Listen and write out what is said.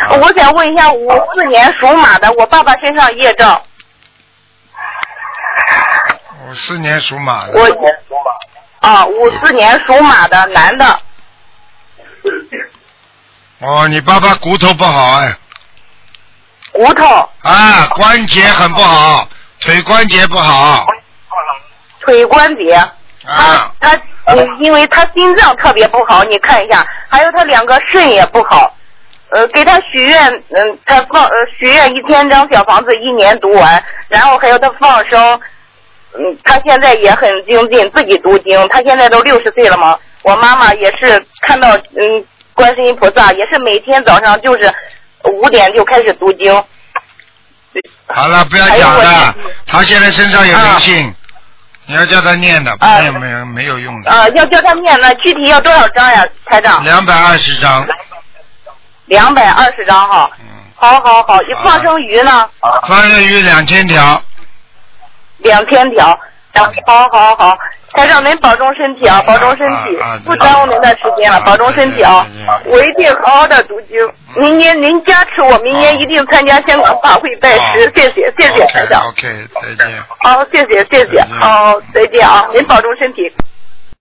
我想问一下，54年属马的，我爸爸身上业障。 54年属马的。 54年属马的男的。 哦，你爸爸骨头不好哎。 骨头。 啊，关节很不好，腿关节不好。 腿关节。 啊。 他因为他心脏特别不好，你看一下，还有他2个肾也不好。给他许愿，他许愿1000张小房子1年读完，然后还有他放生。他现在也很精进，自己读经。他现在都60岁了嘛。我妈妈也是看到观世音菩萨，也是每天早上就是5点就开始读经。 好了，不要讲了。他现在身上有灵性，你要叫他念的，没有用的。 要叫他念呢，具体要多少张呀，台长 ？220张。 220张哈。好。放生鱼呢？ 放生鱼2000条。 2000条。好。台长，您保重身体啊，保重身体，不耽误您的时间了，保重身体啊！我一定好好的读经。明年您加持我，明年一定参加香港法会拜师，谢谢台长。 OK， 再见。 好，谢谢。好，再见啊！您保重身体。